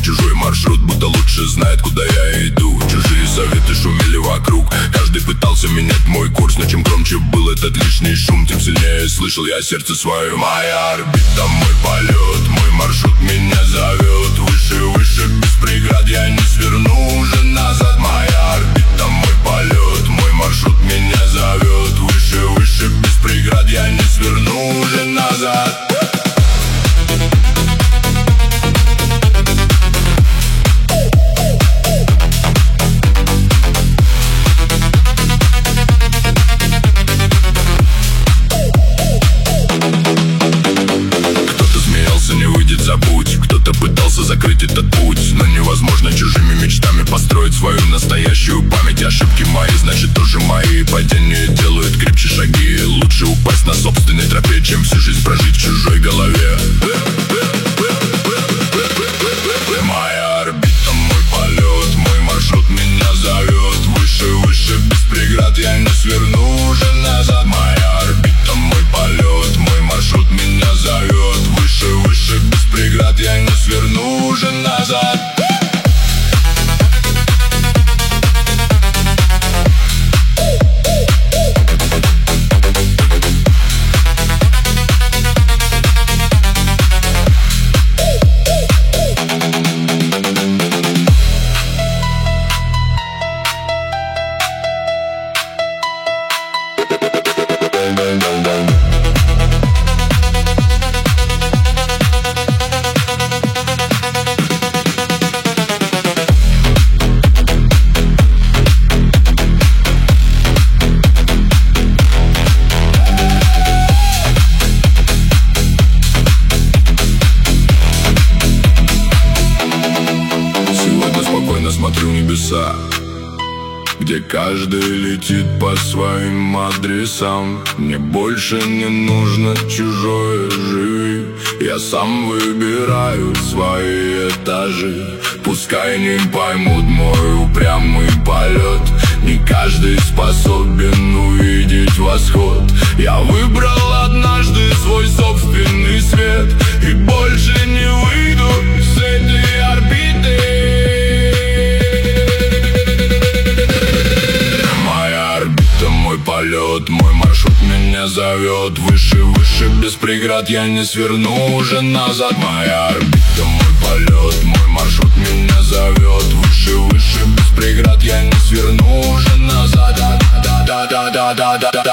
чужой маршрут, будто лучше знает, куда я иду. Чужие советы шумели вокруг, каждый пытался менять мой курс. Но чем громче был этот лишний шум, тем сильнее слышал я сердце свое. Моя орбита, мой полет, мой маршрут меня зовет. Выше, выше, без преград, я не сверну уже назад. Моя орбита, мой полет, мой маршрут меня зовет. Выше, выше, без преград, я не сверну уже назад. Кто-то пытался закрыть этот путь, но невозможно чужими мечтами построить свою настоящую память. Ошибки мои, значит тоже мои. Падения делают крепче шаги. Лучше упасть на собственной тропе, чем всю жизнь прожить в чужой голове. Моя орбита, мой полет, мой маршрут меня зовет. Выше, выше, без преград, я не сверну уже назад. Моя орбита, мой полет, мой маршрут меня зовет. Выше, выше, без преград, я не сверну уже назад. Смотрю в небеса, где каждый летит по своим адресам. Мне больше не нужно чужое, живи. Я сам выбираю свои этажи. Пускай не поймут мой упрямый полет. Не каждый способен увидеть восход. Я выбрал однажды свой собственный свет и больше не выйду с этой орбиты. Мой полет, мой маршрут меня зовет. Выше, выше, без преград, я не сверну уже назад. Моя орбита, мой полет, мой маршрут меня зовет. Выше, выше, без преград, я не сверну уже назад. Да-да-да-да-да-да.